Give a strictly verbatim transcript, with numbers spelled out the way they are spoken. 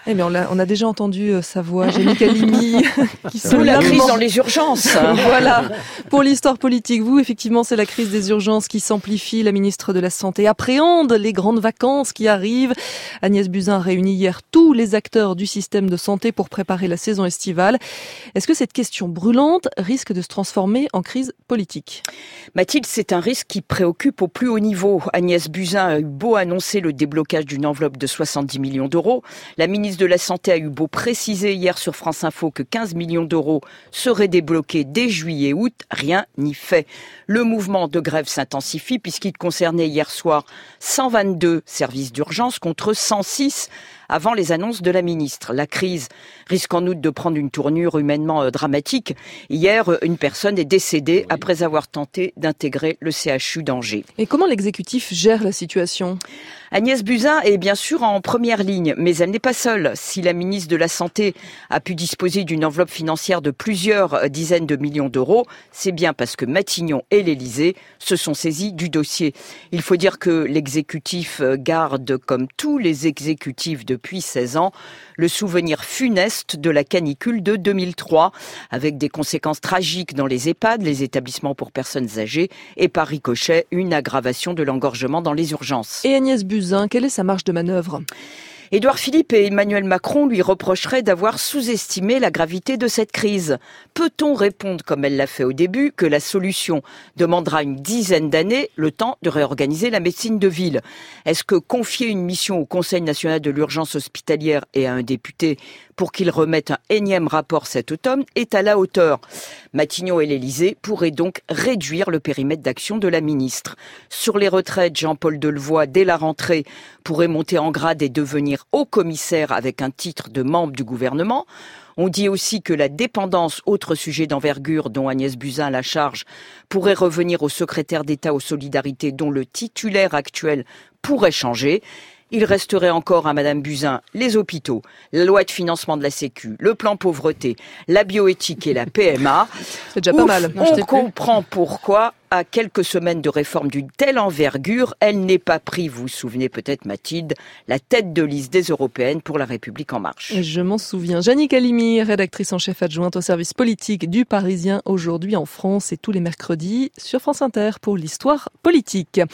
Eh bien, on a, on a déjà entendu euh, sa voix, Génie Calimi, qui sont la crise dans les urgences. Voilà. Pour l'histoire politique, vous, effectivement, c'est la crise des urgences qui s'amplifie. La ministre de la Santé appréhende les grandes vacances qui arrivent. Agnès Buzyn a réuni hier tous les acteurs du système de santé pour préparer la saison estivale. Est-ce que cette question brûlante risque de se transformer en crise politique ? Mathilde, c'est un risque qui préoccupe au plus haut niveau. Agnès Buzyn a eu beau annoncer le déblocage d'une enveloppe de soixante-dix millions d'euros. La ministre de la Santé a eu beau préciser hier sur France Info que quinze millions d'euros seraient débloqués dès juillet-août. Rien n'y fait. Le mouvement de grève s'intensifie puisqu'il concernait hier soir cent vingt-deux services d'urgence contre cent six avant les annonces de la ministre. La crise risque en outre de prendre une tournure humainement dramatique. Hier, une personne est décédée après avoir tenté d'intégrer le C H U d'Angers. Et comment l'exécutif gère la situation ? Agnès Buzyn est bien sûr en première ligne, mais elle n'est pas seule. Si la ministre de la Santé a pu disposer d'une enveloppe financière de plusieurs dizaines de millions d'euros, c'est bien parce que Matignon et l'Élysée se sont saisis du dossier. Il faut dire que l'exécutif garde, comme tous les exécutifs depuis seize ans, le souvenir funeste de la canicule de deux mille trois, avec des conséquences tragiques dans les EHPAD, les établissements pour personnes âgées, et par ricochet, une aggravation de l'engorgement dans les urgences. Et Agnès Buzyn, quelle est sa marge de manœuvre ? Édouard Philippe et Emmanuel Macron lui reprocheraient d'avoir sous-estimé la gravité de cette crise. Peut-on répondre, comme elle l'a fait au début, que la solution demandera une dizaine d'années, le temps de réorganiser la médecine de ville ? Est-ce que confier une mission au Conseil national de l'urgence hospitalière et à un député pour qu'il remette un énième rapport cet automne est à la hauteur ? Matignon et l'Élysée pourraient donc réduire le périmètre d'action de la ministre. Sur les retraites, Jean-Paul Delevoye, dès la rentrée, pourrait monter en grade et devenir haut commissaire avec un titre de membre du gouvernement. On dit aussi que la dépendance, autre sujet d'envergure dont Agnès Buzyn a la charge, pourrait revenir au secrétaire d'État aux solidarités dont le titulaire actuel pourrait changer. Il resterait encore à Madame Buzyn les hôpitaux, la loi de financement de la Sécu, le plan pauvreté, la bioéthique et la P M A. C'est déjà Ouf, pas mal. On comprend pourquoi, à quelques semaines de réforme d'une telle envergure, elle n'est pas prise, vous vous souvenez peut-être Mathilde, la tête de liste des Européennes pour la République En Marche. Je m'en souviens. Génie Calimi, rédactrice en chef adjointe au service politique du Parisien, aujourd'hui en France et tous les mercredis sur France Inter pour l'histoire politique.